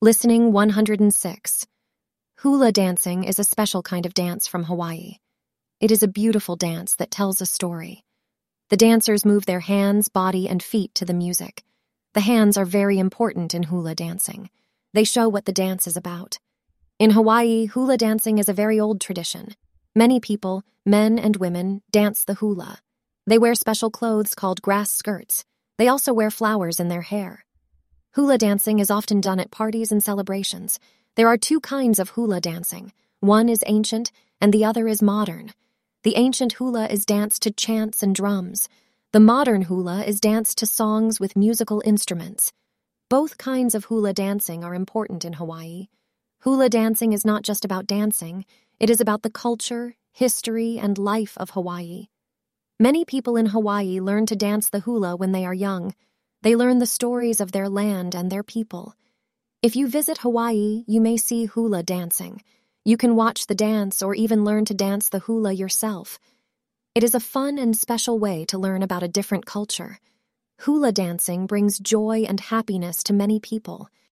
Listening 106. Hula dancing is a special kind of dance from Hawaii. It is a beautiful dance that tells a story. The dancers move their hands, body, and feet to the music. The hands are very important in hula dancing. They show what the dance is about. In Hawaii, hula dancing is a very old tradition. Many people, men and women, dance the hula. They wear special clothes called grass skirts. They also wear flowers in their hair. Hula dancing is often done at parties and celebrations. There are two kinds of hula dancing. One is ancient, and the other is modern. The ancient hula is danced to chants and drums. The modern hula is danced to songs with musical instruments. Both kinds of hula dancing are important in Hawaii. Hula dancing is not just about dancing. It is about the culture, history, and life of Hawaii. Many people in Hawaii learn to dance the hula when they are young. They learn the stories of their land and their people. If you visit Hawaii, you may see hula dancing. You can watch the dance or even learn to dance the hula yourself. It is a fun and special way to learn about a different culture. Hula dancing brings joy and happiness to many people.